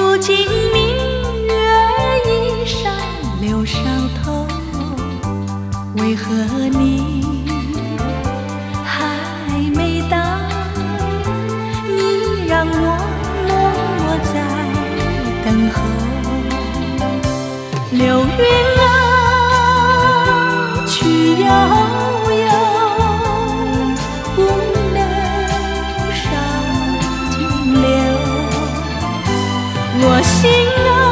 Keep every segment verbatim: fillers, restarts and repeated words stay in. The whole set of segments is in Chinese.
如今明月已上柳梢头，为何你还没到？你让我默默在等候。流云啊，去悠悠，不能少停留。我心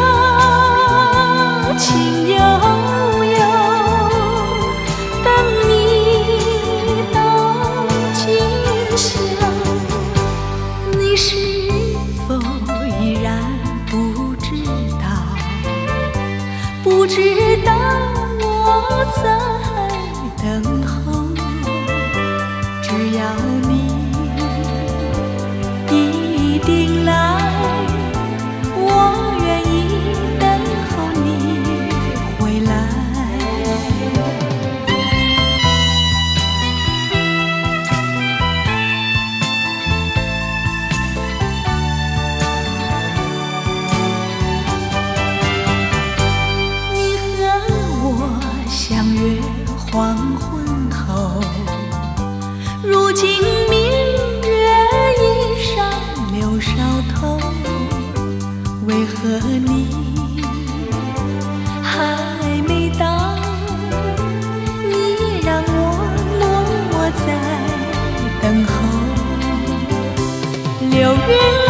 啊，情悠悠，等你到今宵。你是否依然不知道？不知道我在等候，只要你一定来，我愿意等候你回来。相约黄昏后，如今明月已上柳梢头，为何你还没到？你让我默默在等候。流云